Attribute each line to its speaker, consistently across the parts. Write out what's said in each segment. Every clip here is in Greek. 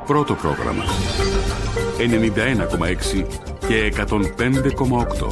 Speaker 1: Πρώτο πρόγραμμα 91,6 και 105,8.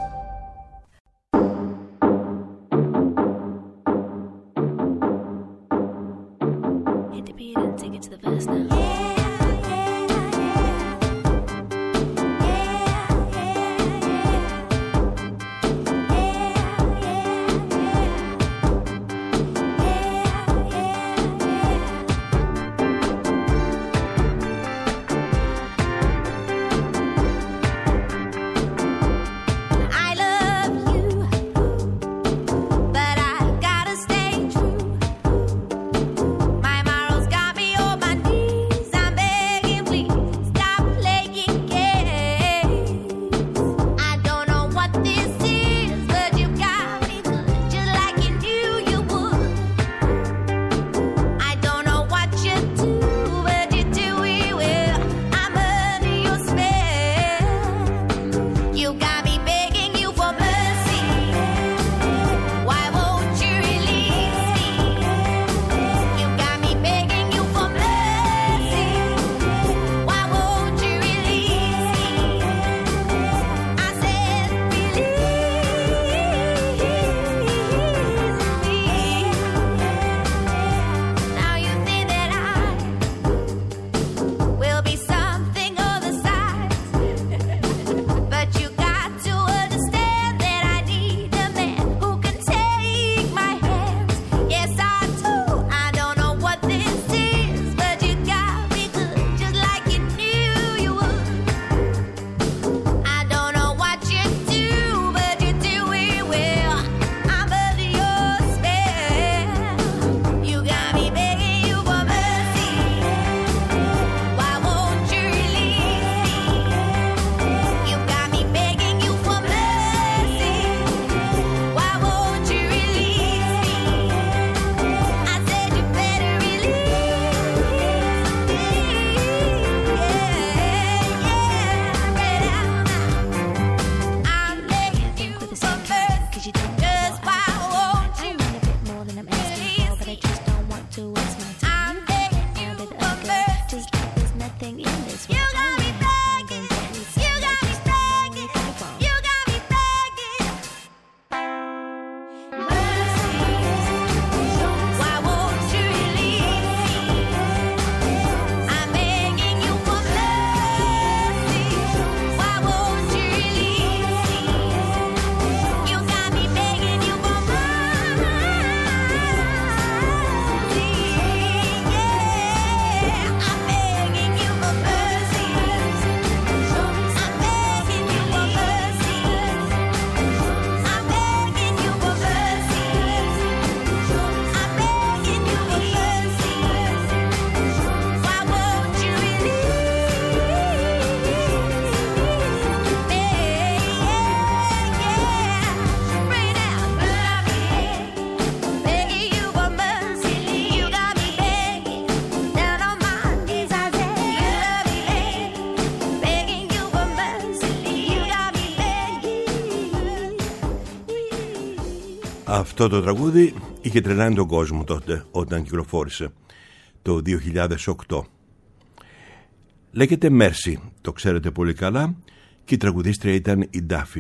Speaker 2: Αυτό το τραγούδι είχε τρελάνει τον κόσμο τότε όταν κυκλοφόρησε το 2008. Λέγεται Mercy, το ξέρετε πολύ καλά, και η τραγουδίστρια ήταν η Duffy.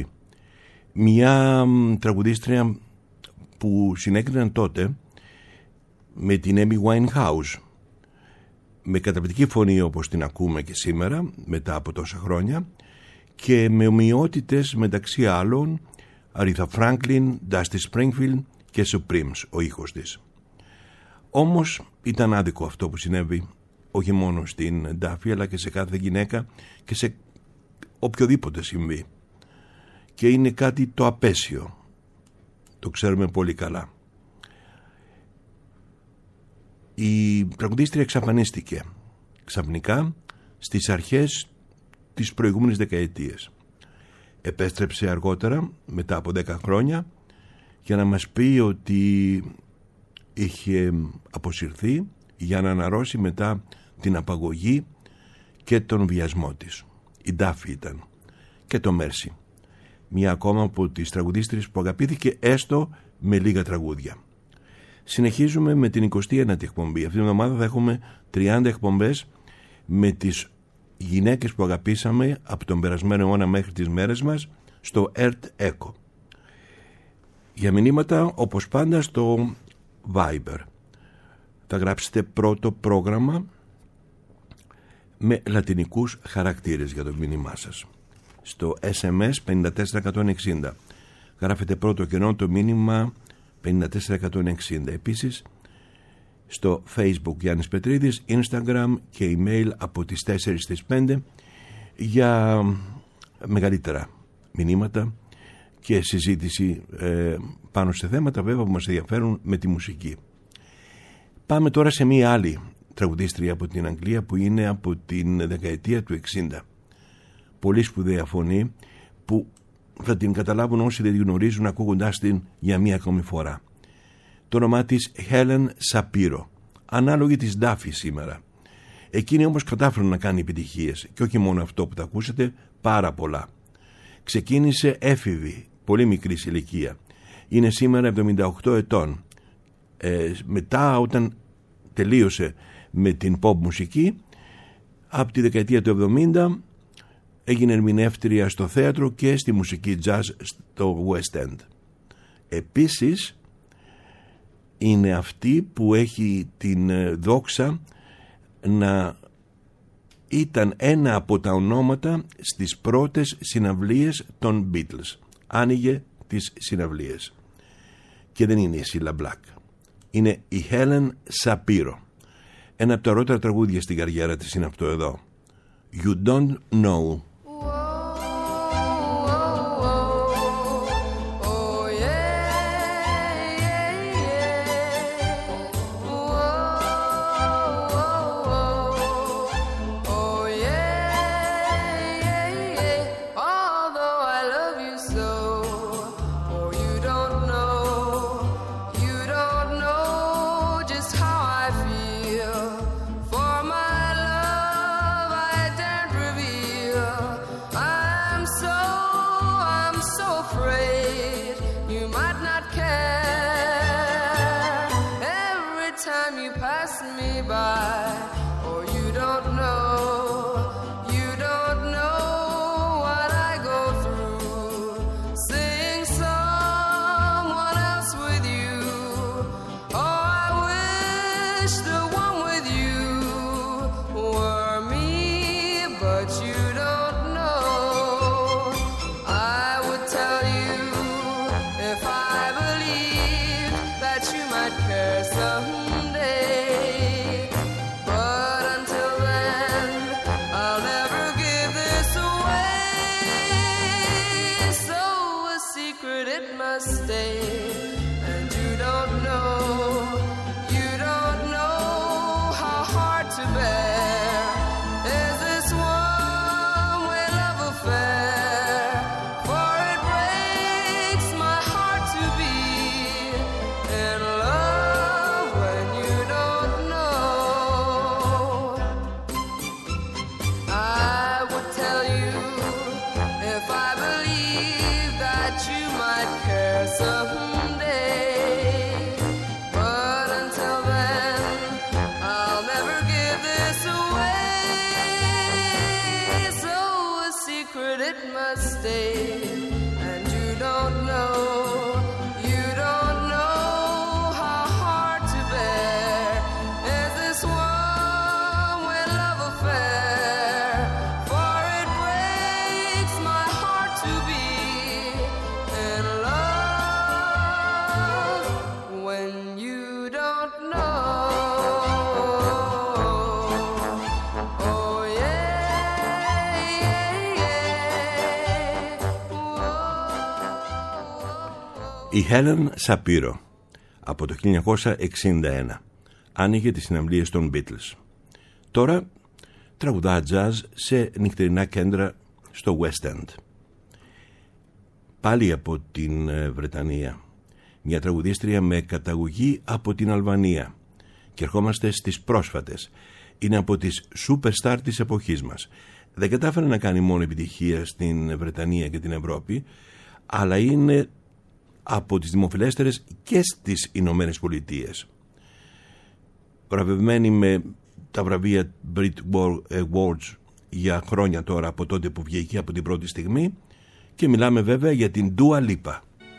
Speaker 2: Μια τραγουδίστρια που συνέκριναν τότε με την Amy Winehouse, με καταπληκτική φωνή όπως την ακούμε και σήμερα μετά από τόσα χρόνια, και με ομοιότητες μεταξύ άλλων Aretha Franklin, Dusty Springfield και Supremes ο ήχος της. Όμως ήταν άδικο αυτό που συνέβη όχι μόνο στην Duffy αλλά και σε κάθε γυναίκα και σε οποιοδήποτε συμβεί, και είναι κάτι το απέσιο, το ξέρουμε πολύ καλά. Η τραγουδίστρια εξαφανίστηκε ξαφνικά στις αρχές της προηγούμενης δεκαετίας. Επέστρεψε αργότερα μετά από 10 χρόνια για να μας πει ότι είχε αποσυρθεί για να αναρρώσει μετά την απαγωγή και τον βιασμό της. Η Duffy ήταν, και το Mercy, μια ακόμα από τις τραγουδίστρες που αγαπήθηκε έστω με λίγα τραγούδια. Συνεχίζουμε με την 29η εκπομπή. Αυτή την εβδομάδα θα έχουμε 30 εκπομπές με τις γυναίκες που αγαπήσαμε από τον περασμένο αιώνα μέχρι τις μέρες μας στο Earth Echo. Για μηνύματα, όπως πάντα, στο Viber θα γράψετε πρώτο πρόγραμμα με λατινικούς χαρακτήρες για το μήνυμά σας. Στο SMS 54160 γράφετε πρώτο κενό το μήνυμα 54160. Επίσης στο Facebook Γιάννης Πετρίδης, Instagram και email από τις 4 στις 5 για μεγαλύτερα μηνύματα και συζήτηση πάνω σε θέματα βέβαια που μας ενδιαφέρουν με τη μουσική. Πάμε τώρα σε μία άλλη τραγουδίστρια από την Αγγλία που είναι από την δεκαετία του 60. Πολύ σπουδαία φωνή που θα την καταλάβουν όσοι δεν την γνωρίζουν ακούγοντάς την για μία ακόμη φορά. Το όνομά της Helen Shapiro, ανάλογη της Duffy σήμερα. Εκείνη όμως κατάφερε να κάνει επιτυχίες και όχι μόνο αυτό που θα ακούσετε, πάρα πολλά. Ξεκίνησε έφηβη, πολύ μικρή ηλικία. Είναι σήμερα 78 ετών. Μετά όταν τελείωσε με την pop μουσική, από τη δεκαετία του 70 έγινε ερμηνεύτρια στο θέατρο και στη μουσική jazz στο West End. Επίσης είναι αυτή που έχει την δόξα να ήταν ένα από τα ονόματα στις πρώτες συναυλίες των Beatles. Άνοιγε τις συναυλίες. Και δεν είναι η Cilla Black. Είναι η Helen Shapiro. Ένα από τα ωραιότερα τραγούδια στην καριέρα της είναι αυτό εδώ. You Don't Know. Η Helen Shapiro από το 1961 άνοιγε τις συναυλίες των Beatles. Τώρα τραγουδά jazz σε νυχτερινά κέντρα στο West End. Πάλι από την Βρετανία, μια τραγουδίστρια με καταγωγή από την Αλβανία. Και ερχόμαστε στις πρόσφατες. Είναι από τις superstar της εποχής μας. Δεν κατάφερε να κάνει μόνο επιτυχία στην Βρετανία και την Ευρώπη, αλλά είναι από τις δημοφιλέστερες και στις Ηνωμένες Πολιτείες. Βραβευμένη με τα βραβεία Brit Awards για χρόνια τώρα, από τότε που βγήκε από την πρώτη στιγμή, και μιλάμε βέβαια για την Dua Lipa.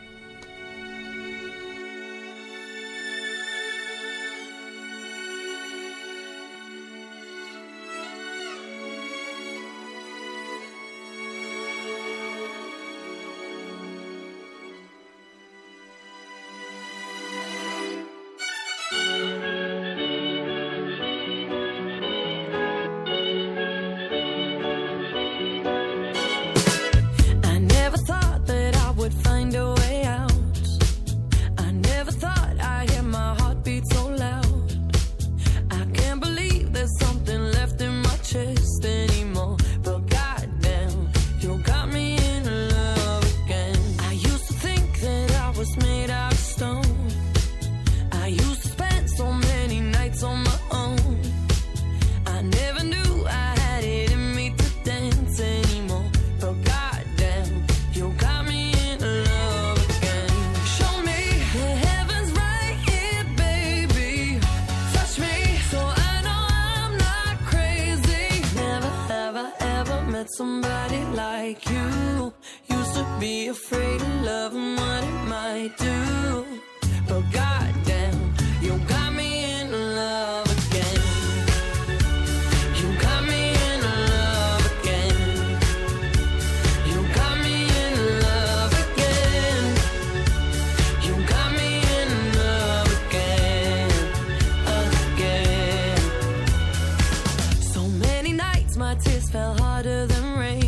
Speaker 3: Somebody like you used to be afraid of love and what it might do, but goddamn, you got me in love again. You got me in love again. You got me in love again. You got me in love again, again. So many nights my tears fell harder than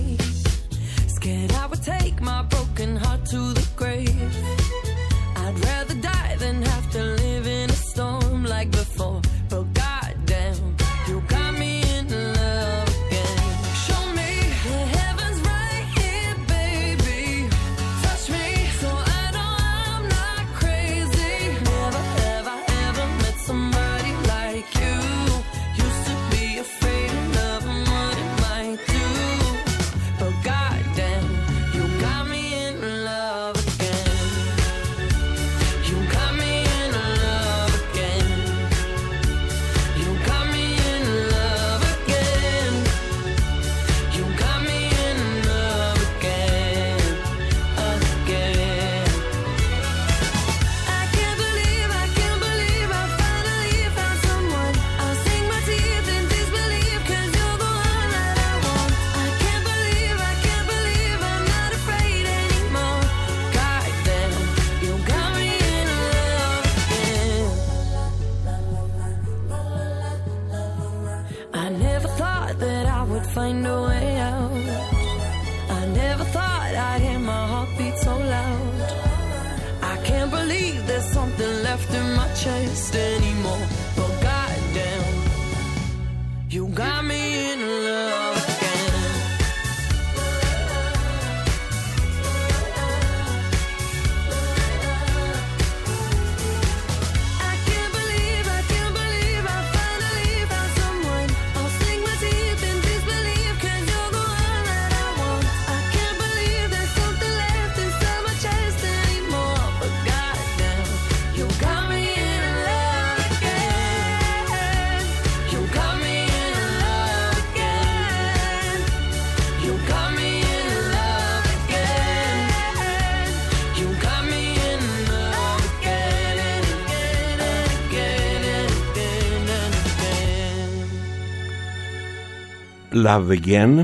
Speaker 3: take my broken heart to the grave. I'd rather die than have to live in a storm like before. But goddamn, you got me in love again. Show me the heavens right here, baby. Touch me so I know I'm not crazy. Never have I ever met somebody like you. Used to be afraid of love and what it might do. But goddamn, you got me in love again. You got me in love again. You got me in love again. You got me in love again, again. I can't believe I finally found someone. I'll sink my teeth in disbelief, 'cause you're the one that I want. I can't believe I'm not afraid anymore. Goddamn, you got me in love again. I never thought that I would find a way out. I never thought I'd hear my heartbeat so loud. I can't believe there's something left in my chest anymore. But goddamn, you got me in love again. I can't believe I finally found someone. I'll sink my teeth in disbelief, 'cause you're the one that I want. I can't believe there's something left inside my chest anymore. But goddamn, you got me in love again. You got me in love again. You got me in love again. You got me in love again and again and again and again and again.
Speaker 2: Love Again,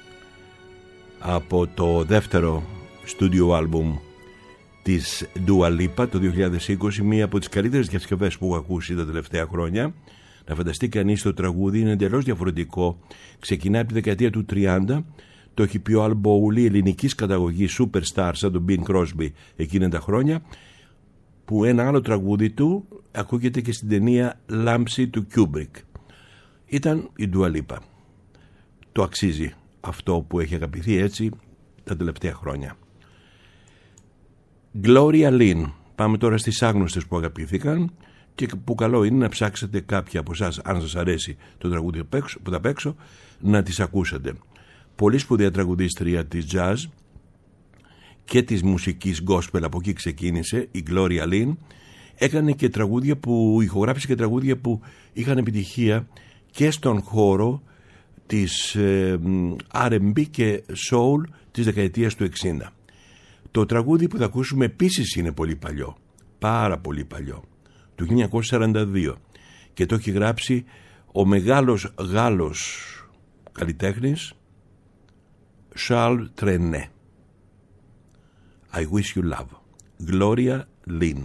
Speaker 2: από το δεύτερο στούντιο άλμπουμ της Dua Lipa το 2020, μία από τις καλύτερες διασκευές που έχω ακούσει τα τελευταία χρόνια. Να φανταστεί κανείς, το τραγούδι είναι εντελώς διαφορετικό. Ξεκινάει από τη δεκαετία του 30, το έχει πει ο Al Bowley, ελληνικής καταγωγής superstar σαν τον Bing Crosby εκείνα τα χρόνια, που ένα άλλο τραγούδι του ακούγεται και στην ταινία Λάμψη του Kubrick. Ήταν η Dua Lipa. Το αξίζει αυτό που έχει αγαπηθεί έτσι τα τελευταία χρόνια. Gloria Lynn. Πάμε τώρα στις άγνωστες που αγαπήθηκαν και που καλό είναι να ψάξετε κάποια από εσάς, αν σας αρέσει το τραγούδι που θα παίξω, να τις ακούσετε. Πολύ σπουδαία τραγουδίστρια της jazz και της μουσικής gospel, από εκεί ξεκίνησε η Gloria Lynn. Έκανε και τραγούδια που ηχογράφησε και τραγούδια που είχαν επιτυχία και στον χώρο της R&B και Soul της δεκαετίας του 60. Το τραγούδι που θα ακούσουμε επίσης είναι πολύ παλιό, πάρα πολύ παλιό, του 1942, και το έχει γράψει ο μεγάλος Γάλλος καλλιτέχνης Charles Trenet. I Wish You Love, Gloria Lynn.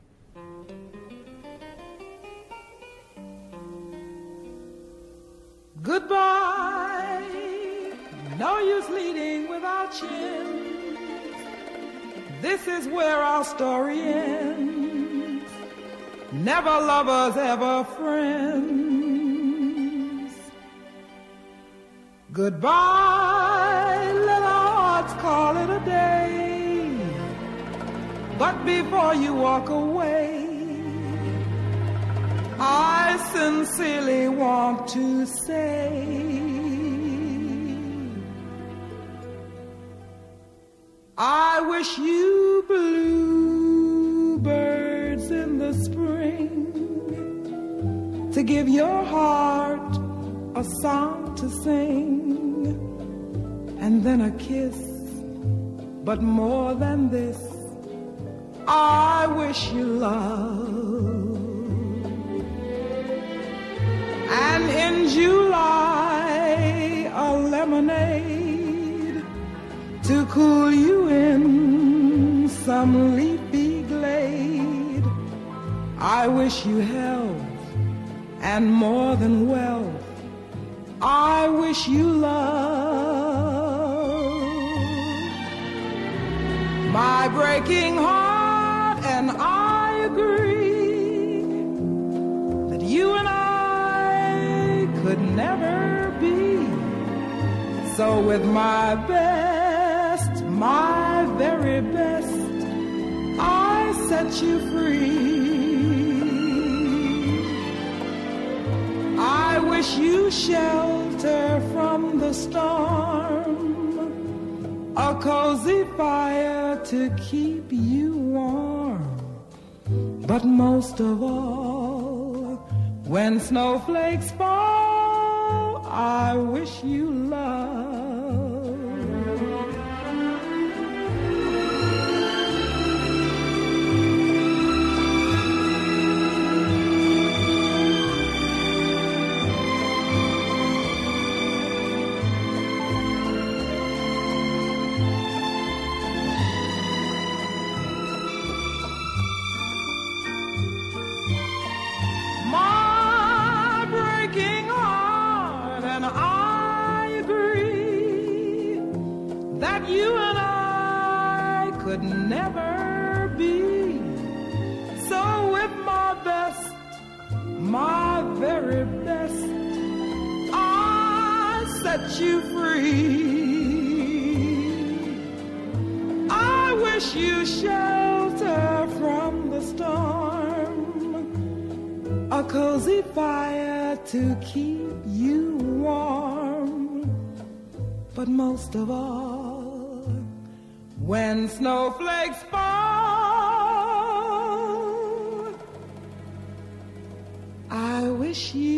Speaker 4: Goodbye, no use leading without chins. This is where our story ends. Never lovers, ever friends. Goodbye, let our hearts call it a day. But before you walk away, I sincerely want to say, I wish you bluebirds in the spring to give your heart a song to sing, and then a kiss, but more than this, I wish you love. And in July, a lemonade to cool you in some leafy glade. I wish you health and more than wealth. I wish you love. My breaking heart and I agree that you and I could never be. So with my best, my very best, I set you free. I wish you shelter from the storm, a cozy fire to keep you warm. But most of all, when snowflakes fall, I wish you love. Never be. So with my best, my very best, I set you free. I wish you shelter from the storm, a cozy fire to keep you warm. But most of all, when snowflakes fall, I wish you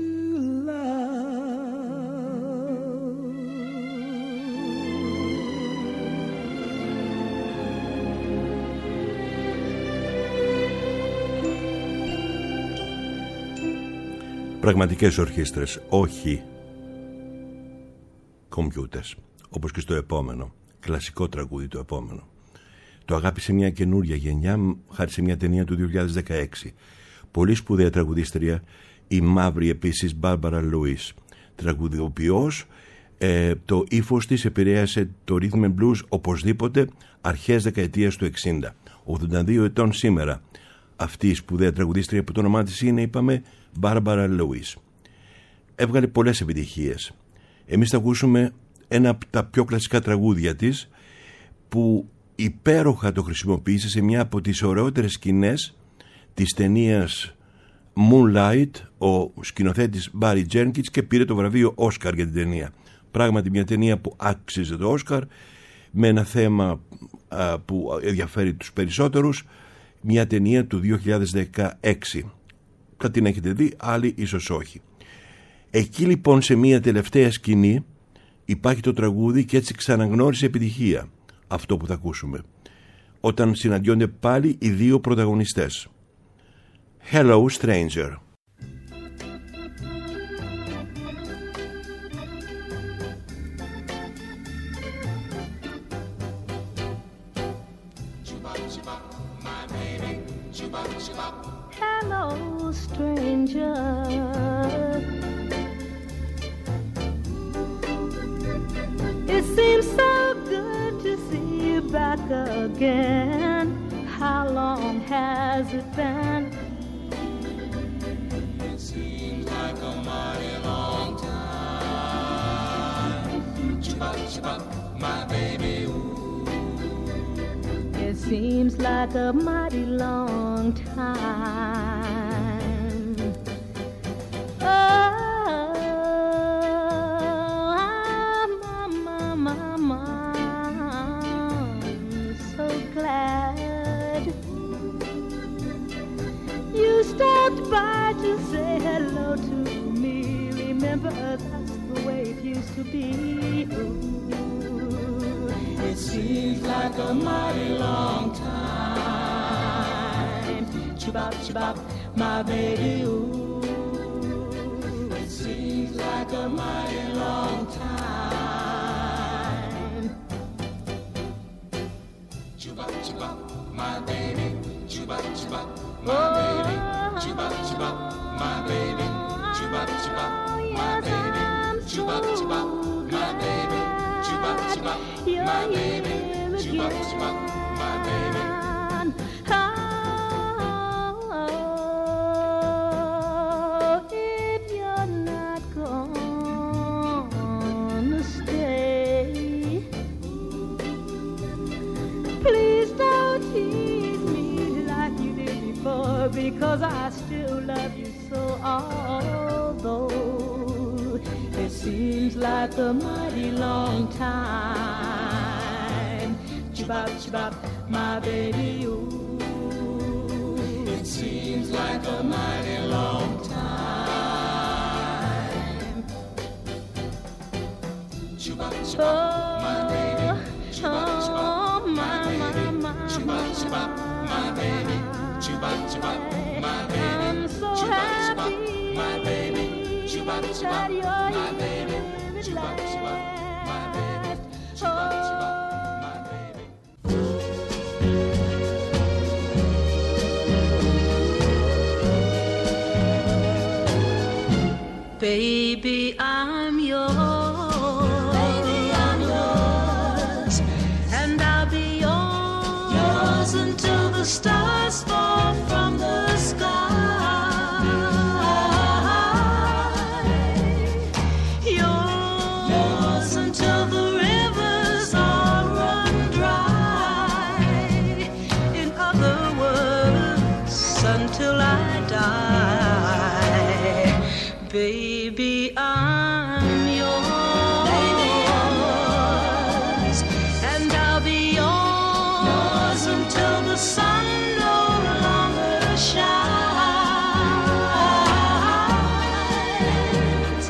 Speaker 4: love.
Speaker 2: Πραγματικές ορχήστρες, όχι κομπιούτερς, όπως και στο επόμενο. Κλασικό τραγούδι το επόμενο. Το αγάπησε μια καινούρια γενιά χάρη σε μια ταινία του 2016. Πολύ σπουδαία τραγουδίστρια, η μαύρη επίσης Μπάρμπαρα Λούις. Τραγουδιοποιός, το ύφος της επηρέασε το rhythm and blues οπωσδήποτε αρχές δεκαετίας του 60. 82 ετών σήμερα. Αυτή η σπουδαία τραγουδίστρια που το όνομά της είναι, είπαμε, Μπάρμπαρα Λούις. Έβγαλε πολλές επιτυχίες. Εμείς θα ακούσουμε ένα από τα πιο κλασικά τραγούδια της, που υπέροχα το χρησιμοποίησε σε μια από τις ωραιότερες σκηνές της ταινίας Moonlight, ο σκηνοθέτης Barry Jenkins, και πήρε το βραβείο Όσκαρ για την ταινία. Πράγματι μια ταινία που άξιζε το Όσκαρ, με ένα θέμα που ενδιαφέρει τους περισσότερους, μια ταινία του 2016. Θα την έχετε δει, άλλοι ίσως όχι. Εκεί λοιπόν σε μια τελευταία σκηνή υπάρχει το τραγούδι και έτσι ξαναγνώρισε επιτυχία αυτό που θα ακούσουμε, όταν συναντιόνται πάλι οι δύο πρωταγωνιστές. Hello Stranger.
Speaker 5: Hello, stranger. It seems so good to see you back again. How long has it been?
Speaker 6: It seems like a mighty long time. Chibop, chibop, my baby, ooh.
Speaker 5: It seems like a mighty long time. Oh, I'm so glad you stopped by to say hello to me. Remember, that's the way it used to be. Ooh,
Speaker 6: it seems like a mighty long time. Chibop, chibop, my baby, ooh. It seems like a mighty long time. Chibop, chibop, my baby, chibop, chibop, my baby, chibop, chibop, my baby, chibop, chibop, my baby, chibop, chibop, my baby, chibop, chibop, my baby, chibop, chibop, my baby.
Speaker 5: If you're not gonna stay, please don't tease me like you did before, because I still love you so. Although it seems like a mighty long time. Chibop, chibop, my baby, ooh.
Speaker 6: It seems like a mighty long time. Chibop, chibop, my baby, chibop, chibop, my baby, chibop, chibop, my baby, chibop, chibop, my baby, chibop, chibop, my baby, chibop, chibop, my baby, chibop, chibop, my baby, chibop, chibop, my baby.
Speaker 5: Baby, I'm yours. Baby, I'm yours. And I'll be yours until the stars fall from the sky. Yours until the rivers all run dry. In other words, until I die. Baby, I'm yours. Baby, I'm yours. And I'll be yours until the sun no longer shines.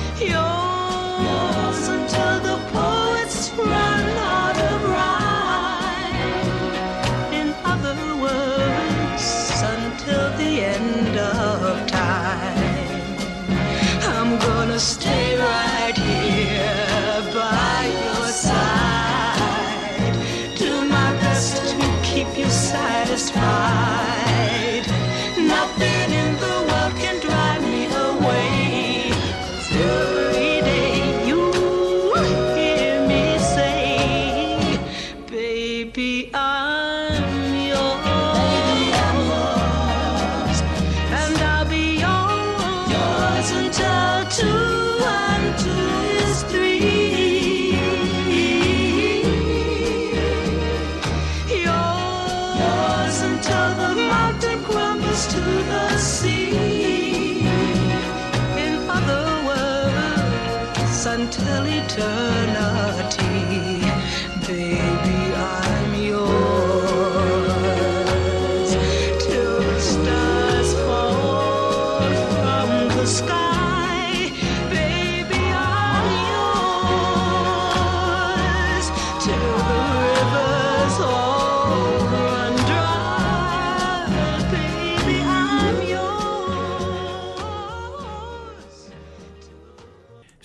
Speaker 5: Yours until the poets run out of rhyme. In other words, until the end of time. I'm gonna stay right here by your side. Do my best to keep you satisfied. Nothing in the world can drive me away. 'Cause every day you hear me say, baby, I'm yours. Baby, I'm yours. And I'll be yours until 2 and 2 is 3. Yours until the mountain crumbles to the sea. In other words, until eternity. Baby, I'm yours. Till the stars fall from the sky.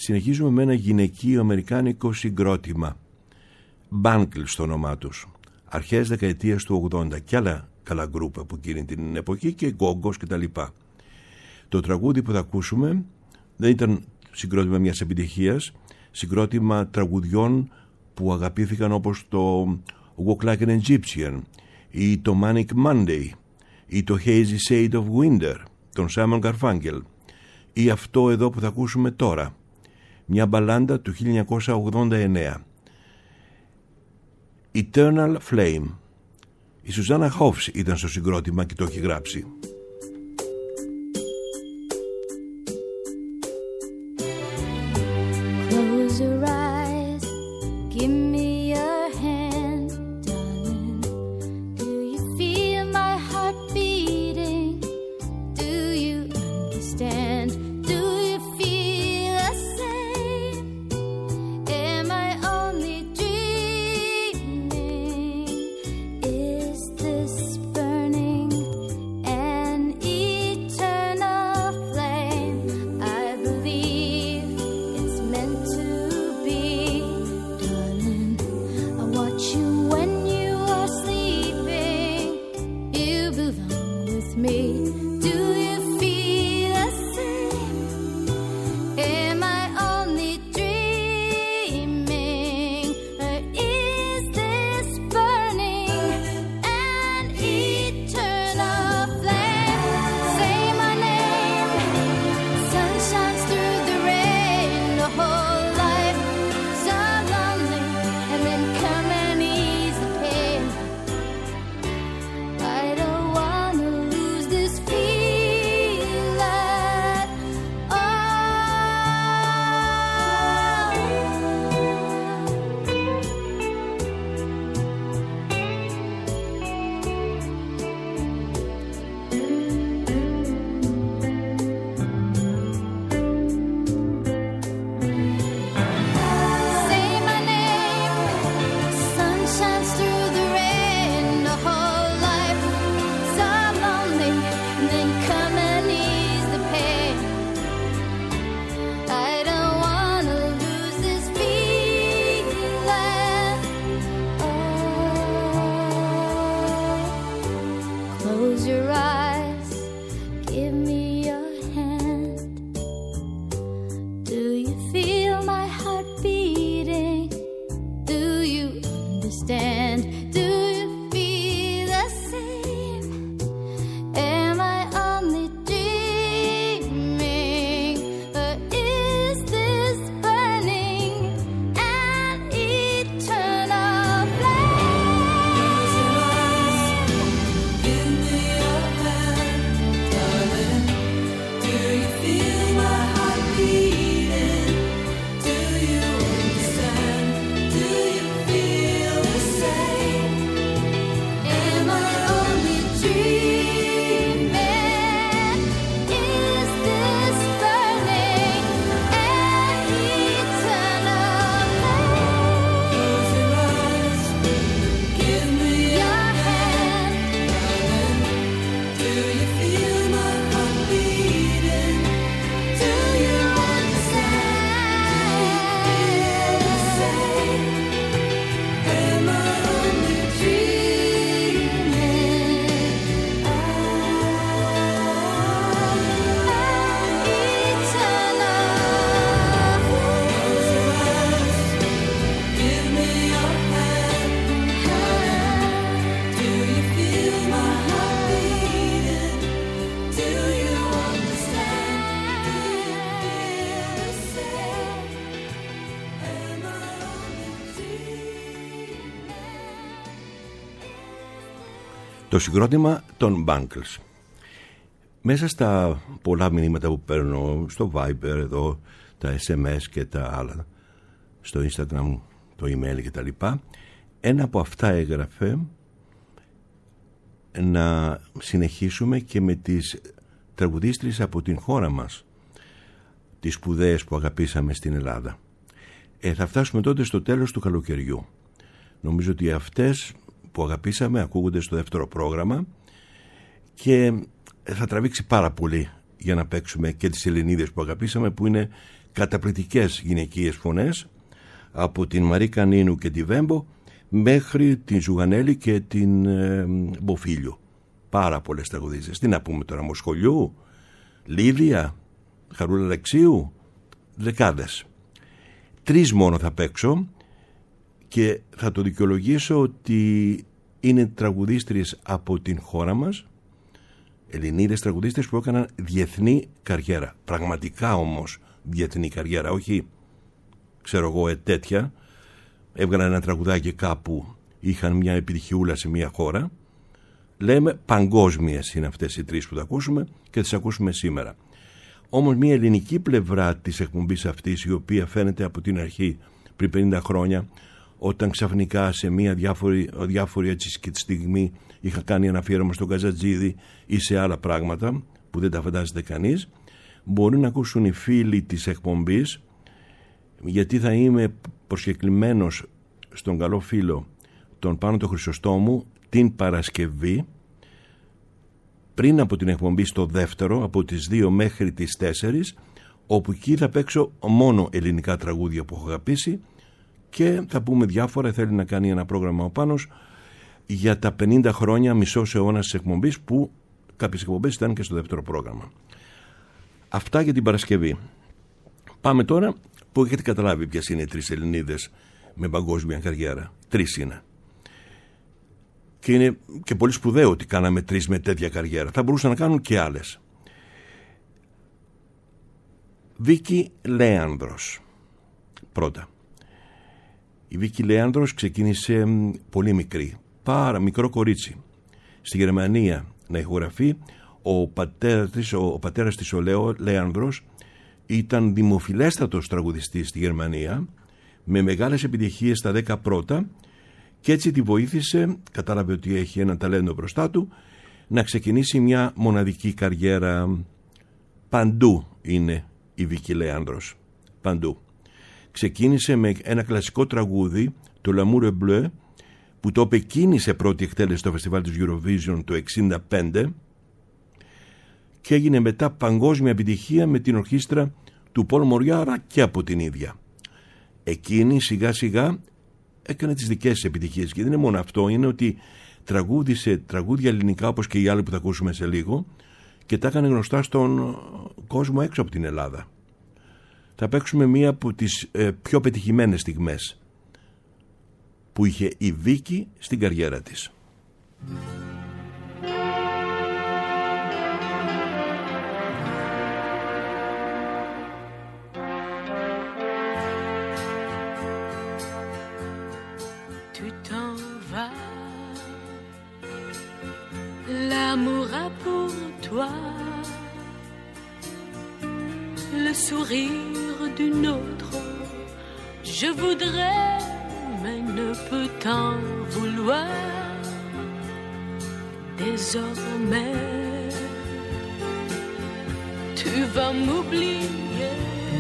Speaker 2: Συνεχίζουμε με ένα γυναικείο αμερικάνικο συγκρότημα, Bangles στο όνομά τους, αρχές δεκαετίας του 80, και άλλα καλά γκρουπ από εκείνη την εποχή και γκόγκος και τα λοιπά. Το τραγούδι που θα ακούσουμε δεν ήταν συγκρότημα μιας επιτυχίας, συγκρότημα τραγουδιών που αγαπήθηκαν, όπως το Walk Like an Egyptian ή το Manic Monday ή το Hazy Shade of Winter των Simon Garfunkel, ή αυτό εδώ που θα ακούσουμε τώρα, μια μπαλάντα του 1989, Eternal Flame. Η Σουζάννα Χόφς ήταν στο συγκρότημα και το έχει γράψει.
Speaker 6: Close your eyes, give me your hand, darling. Do you feel my heart beating? Do you understand? Do you feel the same? Am I only dreaming? Is this burning an eternal flame? I believe it's meant to be, darling. I watch you when you are sleeping. You belong with me. Do you feel the same? Am I only dreaming? Or is this burning an eternal flame? Say my name. Sun shines through the rain. The whole life so lonely, and then come and ease the pain. I don't wanna lose this feeling. Oh. Say my name. Sun shines through the rain. The whole life so lonely, and then come and ease the pain. I don't wanna lose this feeling. Oh. Close your eyes, give me your hand. Do you feel my heart beating? Do you understand? Do you feel the same? Am I only dreaming? Or is this burning an eternal flame? Give me your hand, darling. Do you feel my heart beating? Do you understand? Do you feel the same? Am I only dreaming? Is this burning an eternal flame? Close your eyes, give me your hand, darling. Do you feel my heart beating? Do you understand? The same. Am I only dreaming? Give me your hand, do you feel my heart beating? Do you understand? Do you feel the same? Am I only dreaming?
Speaker 2: Το συγκρότημα των Bangles. Μέσα στα πολλά μηνύματα που παίρνω στο Viber εδώ, τα SMS και τα άλλα, στο Instagram, το email και τα λοιπά, ένα από αυτά έγραφε να συνεχίσουμε και με τις τραγουδίστρες από την χώρα μας, τις σπουδαίες που αγαπήσαμε στην Ελλάδα. Θα φτάσουμε τότε στο τέλος του καλοκαιριού. Νομίζω ότι αυτές που αγαπήσαμε ακούγονται στο δεύτερο πρόγραμμα και θα τραβήξει πάρα πολύ για να παίξουμε και τις Ελληνίδες που αγαπήσαμε, που είναι καταπληκτικές γυναικείες φωνές, από την Μαρή Κανίνου και τη Βέμπο μέχρι την Ζουγανέλη και την Μποφίλιο. Πάρα πολλές τραγουδίστρες. Τι να πούμε τώρα, Μοσχολιού, Λίδια, Χαρούλα Αλεξίου, δεκάδες. 3 μόνο θα παίξω και θα το δικαιολογήσω ότι είναι τραγουδίστριες από την χώρα μας, Ελληνίδες τραγουδίστρες που έκαναν διεθνή καριέρα. Πραγματικά όμως διεθνή καριέρα, όχι ξέρω εγώ τέτοια. Έβγαλαν ένα τραγουδάκι κάπου, είχαν μια επιτυχιούλα σε μια χώρα. Λέμε παγκόσμιες είναι αυτές οι 3 που θα ακούσουμε και τις ακούσουμε σήμερα. Όμως μια ελληνική πλευρά της εκπομπής αυτής, η οποία φαίνεται από την αρχή πριν 50 χρόνια, όταν ξαφνικά σε μια διάφορη έτσι και τη στιγμή είχα κάνει ένα αφιέρωμα στον Καζατζίδη ή σε άλλα πράγματα που δεν τα φαντάζεται κανείς, μπορεί να ακούσουν οι φίλοι της εκπομπής, γιατί θα είμαι προσκεκλημένος στον καλό φίλο τον Πάνο τον Χρυσοστόμου την Παρασκευή, πριν από την εκπομπή στο δεύτερο, από τις 2 μέχρι τις 4, όπου εκεί θα παίξω μόνο ελληνικά τραγούδια που έχω αγαπήσει και θα πούμε διάφορα. Θέλει να κάνει ένα πρόγραμμα ο Πάνος για τα 50 χρόνια, μισός αιώνας της εκπομπής, που κάποιες εκπομπές ήταν και στο δεύτερο πρόγραμμα. Αυτά για την Παρασκευή. Πάμε τώρα που έχετε καταλάβει ποιες είναι οι 3 Ελληνίδες με παγκόσμια καριέρα. 3 είναι. Και είναι και πολύ σπουδαίο ότι κάναμε 3 με τέτοια καριέρα. Θα μπορούσαν να κάνουν και άλλες. Βίκη Λέανδρος. Πρώτα. Η Βίκη Λέανδρος ξεκίνησε πολύ μικρή. Μικρό κορίτσι. Στη Γερμανία να ηχογραφεί. Ο πατέρας της, ο Λέο Λέανδρος, ήταν δημοφιλέστατος τραγουδιστής στη Γερμανία, με μεγάλες επιτυχίες στα 10 πρώτα, και έτσι τη βοήθησε, κατάλαβε ότι έχει ένα ταλέντο μπροστά του, να ξεκινήσει μια μοναδική καριέρα. Παντού είναι η Βίκη Λέανδρος. Παντού. Ξεκίνησε με ένα κλασικό τραγούδι, το L'amour bleu, που το επεκίνησε πρώτη εκτέλεση στο φεστιβάλ του Eurovision το 1965 και έγινε μετά παγκόσμια επιτυχία με την ορχήστρα του Πολ Μοριάρα και από την ίδια. Εκείνη σιγά σιγά έκανε τις δικές της επιτυχίες, και δεν είναι μόνο αυτό, είναι ότι τραγούδισε τραγούδια ελληνικά όπως και οι άλλοι που θα ακούσουμε σε λίγο και τα έκανε γνωστά στον κόσμο έξω από την Ελλάδα. Θα παίξουμε μία από τις πιο πετυχημένες στιγμές που είχε η Βίκη στην καριέρα της.
Speaker 6: L'amour a pour toi le sourire d'une autre. Je voudrais, mais ne peux t'en vouloir. Désormais, tu vas m'oublier.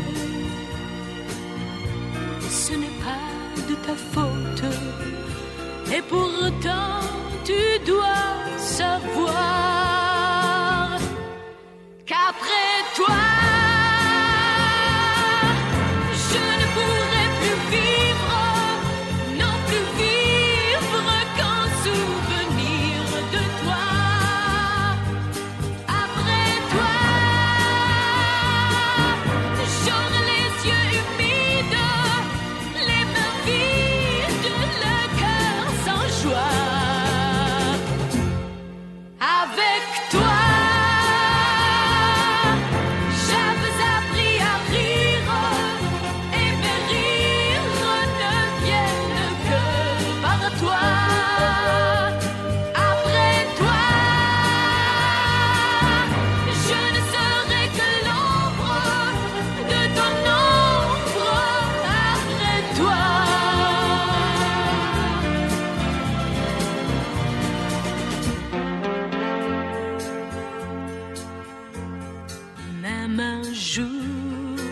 Speaker 6: Ce n'est pas de ta faute, et pourtant tu dois savoir qu'après toi, je ne pourrai plus vivre, non plus vivre qu'en souvenir de toi. Après toi, j'aurai les yeux humides, les mains vides, le cœur sans joie. Avec toi, j'avais appris à rire, et mes rires ne viennent que par toi. Après toi, je ne serai que l'ombre de ton ombre. Après toi, même un jour,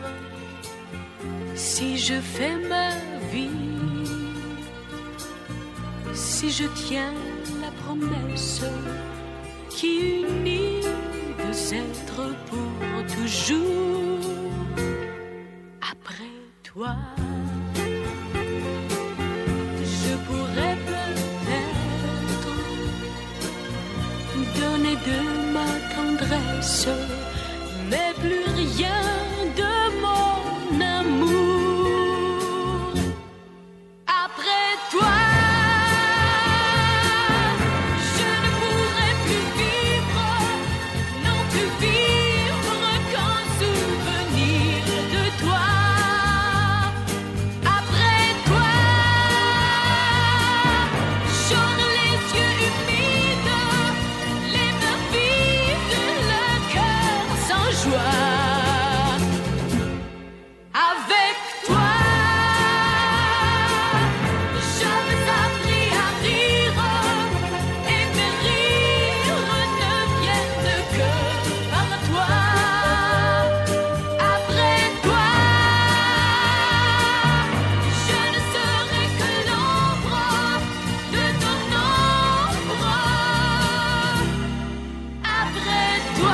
Speaker 6: si je fais ma vie, si je tiens la promesse qui unit deux êtres pour toujours, toi, je pourrais peut-être donner de ma tendresse, mais plus rien de mon amour. Après toi, je ne pourrai plus vivre, non plus vivre qu'en souvenir de toi. Après toi, j'aurai les yeux humides, les mains vides, le cœur sans joie. Avec toi, j'avais appris à rire, et mes rires ne viennent que par toi. Après toi, je ne serai que l'ombre de ton ombre. Après toi.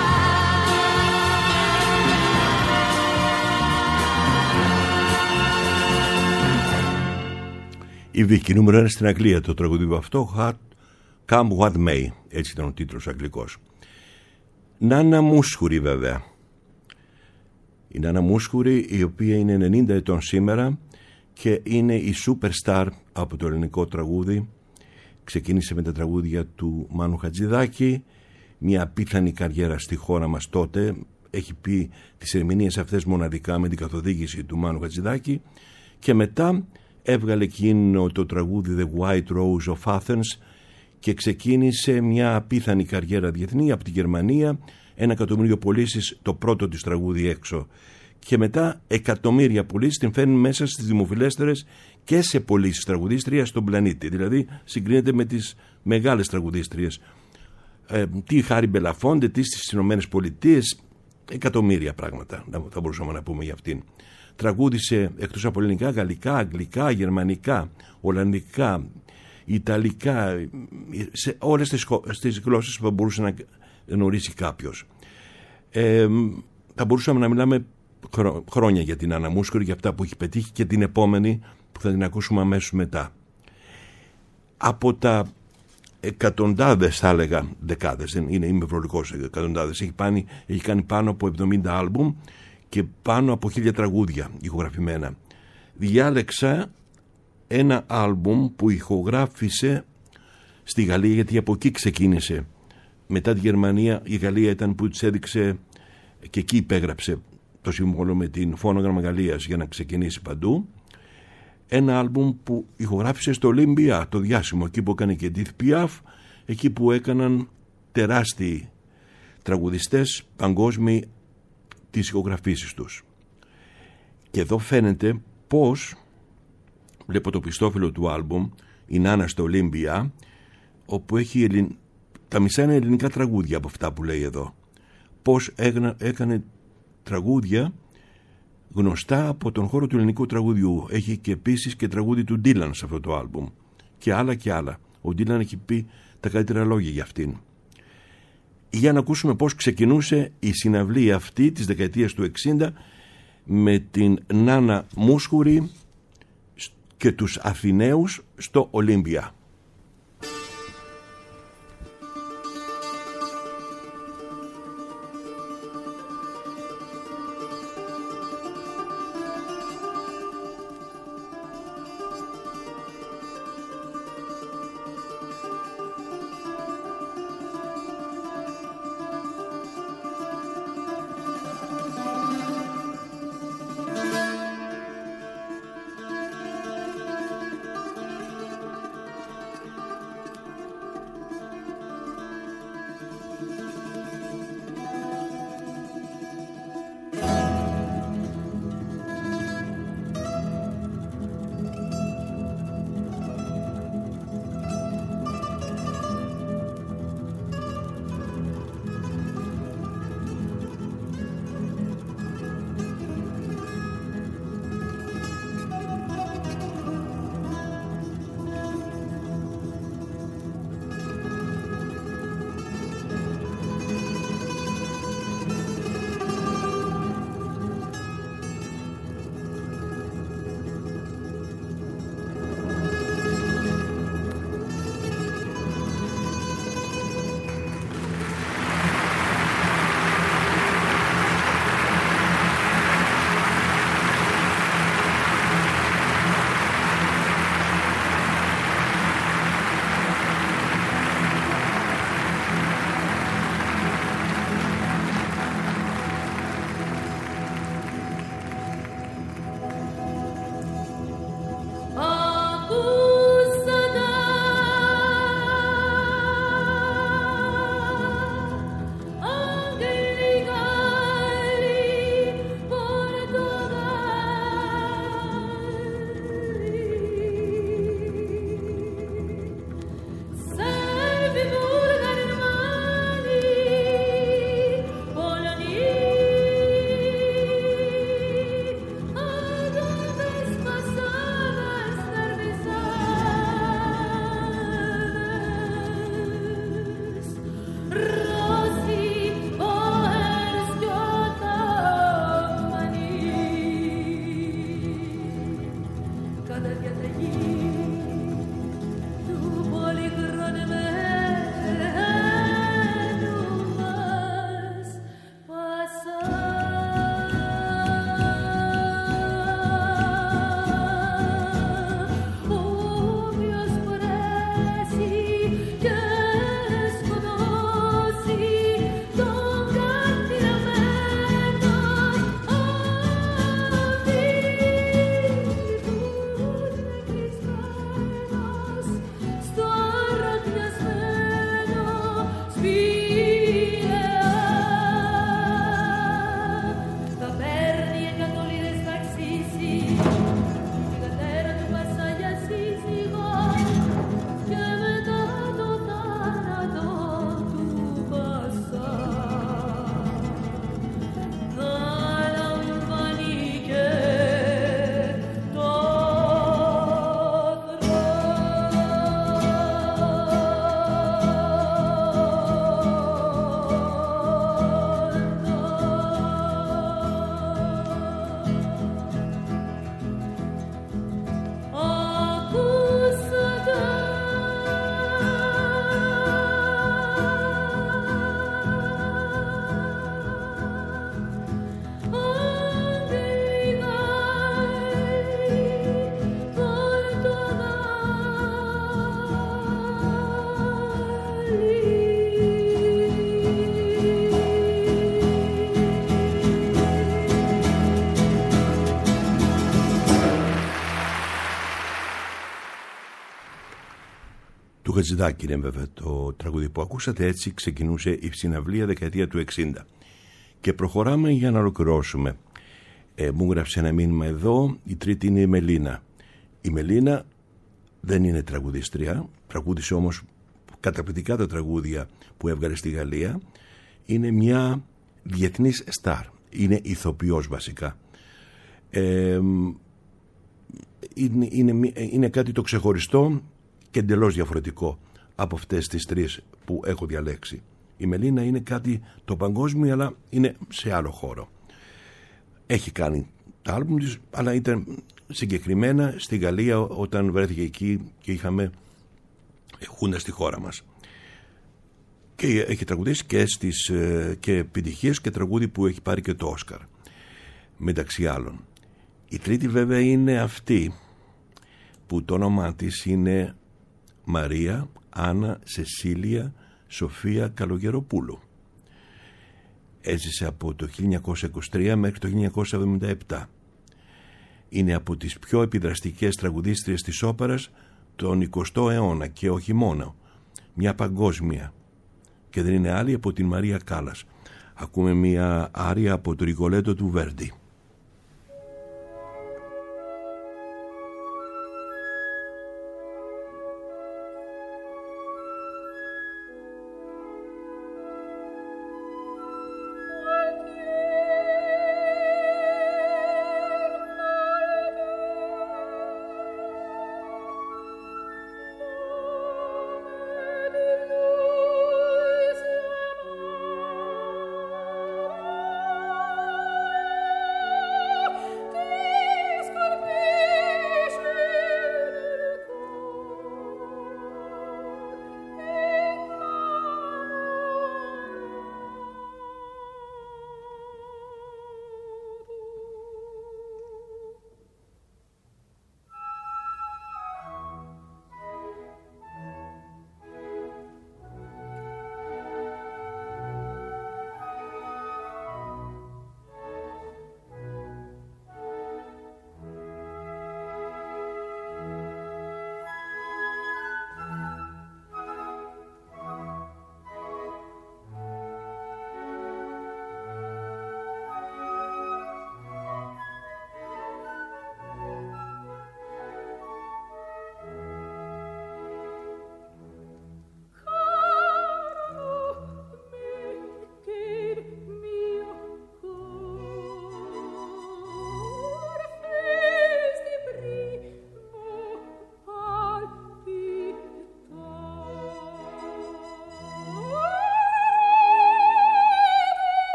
Speaker 2: Η Βίκη, νούμερο 1 στην Αγγλία, το τραγούδι αυτό, Come What May, έτσι ήταν ο τίτλος αγγλικός. Νάνα Μούσχουρη βέβαια. Η Νάνα Μούσχουρη, η οποία είναι 90 ετών σήμερα και είναι η superstar από το ελληνικό τραγούδι. Ξεκίνησε με τα τραγούδια του Μάνου Χατζηδάκη, μια απίθανη καριέρα στη χώρα μας τότε. Έχει πει τις ερμηνείες αυτές μοναδικά με την καθοδήγηση του Μάνου Χατζηδάκη και μετά έβγαλε εκείνο το τραγούδι The White Rose of Athens και ξεκίνησε μια απίθανη καριέρα διεθνή από τη Γερμανία, 1 εκατομμύριο πωλήσεις το πρώτο της τραγούδι έξω και μετά εκατομμύρια πωλήσεις την φέρνουν μέσα στις δημοφιλέστερες και σε πωλήσεις τραγουδίστριας στον πλανήτη, δηλαδή συγκρίνεται με τις μεγάλες τραγουδίστριες, τι Χάρη Μπελαφόντε, τι στις Ηνωμένες Πολιτείες, εκατομμύρια πράγματα θα μπορούσαμε να πούμε για αυτήν. Τραγούδισε εκτός από ελληνικά, γαλλικά, αγγλικά, γερμανικά, ολλανδικά, ιταλικά, σε όλες τις γλώσσες που θα μπορούσε να γνωρίσει κάποιος. Θα μπορούσαμε να μιλάμε χρόνια για την Άννα Μούσχουρη, για αυτά που έχει πετύχει και την επόμενη που θα την ακούσουμε αμέσως μετά. Από τα εκατοντάδες, θα έλεγα δεκάδες, είμαι ευρωλικός, εκατοντάδες, έχει κάνει πάνω από 70 άλμπουμ και πάνω από 1000 τραγούδια ηχογραφημένα. Διάλεξα ένα άλμπουμ που ηχογράφησε στη Γαλλία, γιατί από εκεί ξεκίνησε. Μετά τη Γερμανία η Γαλλία ήταν που της έδειξε και εκεί υπέγραψε το σύμβολο με την Φώνογραμμα Γαλλίας για να ξεκινήσει παντού. Ένα άλμπουμ που ηχογράφησε στο Olympia, το διάσημο, εκεί που έκανε και Edith Piaf, εκεί που έκαναν τεράστιοι τραγουδιστές παγκόσμιοι τις ηχογραφήσεις τους. Και εδώ φαίνεται πως, βλέπω το πιστόφυλλο του άλμπουμ, η Νάνα στο Olympia, όπου έχει τα μισά είναι ελληνικά τραγούδια από αυτά που λέει εδώ. Πως έκανε τραγούδια γνωστά από τον χώρο του ελληνικού τραγουδιού. Έχει και επίσης και τραγούδι του Ντίλαν σε αυτό το άλμπουμ. Και άλλα και άλλα. Ο Ντίλαν έχει πει τα καλύτερα λόγια για αυτήν. Για να ακούσουμε πώς ξεκινούσε η συναυλία αυτή της δεκαετίας του 60 με την Νάνα Μούσχουρη και τους Αθηναίους στο Olympia. Χατζηδάκη είναι βέβαια το τραγούδι που ακούσατε. Έτσι ξεκινούσε η συναυλία δεκαετία του 60. Και προχωράμε για να ολοκληρώσουμε. Μου γράψε ένα μήνυμα εδώ. Η τρίτη είναι η Μελίνα. Η Μελίνα δεν είναι τραγουδίστρια. Τραγούδισε όμως καταπληκτικά τα τραγούδια που έβγαλε στη Γαλλία. Είναι μια διεθνής στάρ. Είναι ηθοποιός βασικά. Είναι κάτι το ξεχωριστό και εντελώς διαφορετικό από αυτές τις τρεις που έχω διαλέξει. Η Μελίνα είναι κάτι το παγκόσμιο, αλλά είναι σε άλλο χώρο. Έχει κάνει τα άλμπουμ της, αλλά ήταν συγκεκριμένα στη Γαλλία όταν βρέθηκε εκεί και είχαμε χούντα στη χώρα μας. Και έχει τραγουδίσει και επιτυχίες και τραγούδι που έχει πάρει και το Όσκαρ, μεταξύ άλλων. Η τρίτη βέβαια είναι αυτή που το όνομά της είναι Μαρία Άννα Σεσίλια Σοφία Καλογεροπούλου. Έζησε από το 1923 μέχρι το 1977. Είναι από τις πιο επιδραστικές τραγουδίστριες της όπερας τον 20ο αιώνα και όχι μόνο. Μια παγκόσμια. Και δεν είναι άλλη από την Μαρία Κάλλας. Ακούμε μια άρια από το Ριγκολέτο του Βέρντι.